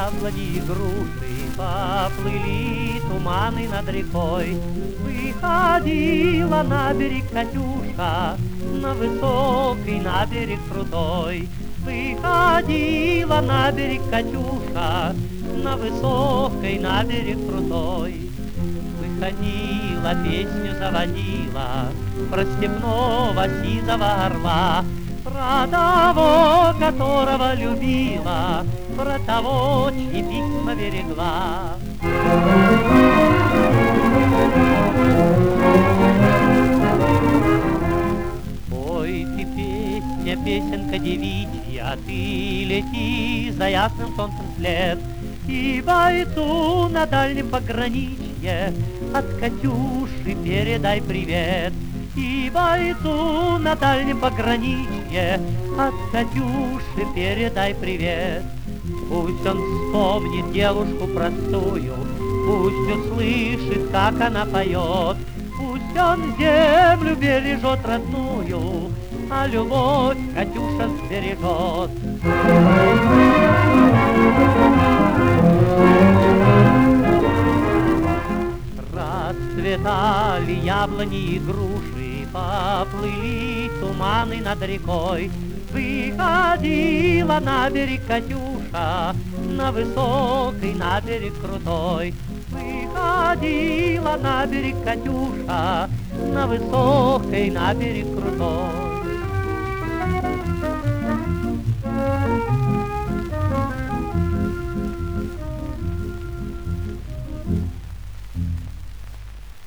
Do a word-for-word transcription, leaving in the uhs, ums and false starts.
яблони и груши, поплыли туманы над рекой. Выходила на берег Катюша, на высокий, на берег крутой. Выходила на берег Катюша, на высокий, на берег крутой. Выходила, песню заводила про степного сизого орла, про того, которого любила, про того, чьи письма берегла. Ой, ты песня, песенка девичья, ты лети за ясным солнцем вслед, и бойцу на дальнем пограничье от Катюши передай привет. И бойцу на дальнем пограничье от Катюши передай привет. Пусть он вспомнит девушку простую, пусть услышит, как она поет. Пусть он землю бережет родную, а любовь Катюша сбережет. Расцветали яблони и груши, поплыли туманы над рекой. Выходила на берег Катюша, на высокий, на берег крутой. Выходила на берег Катюша, на высокий, на берег крутой.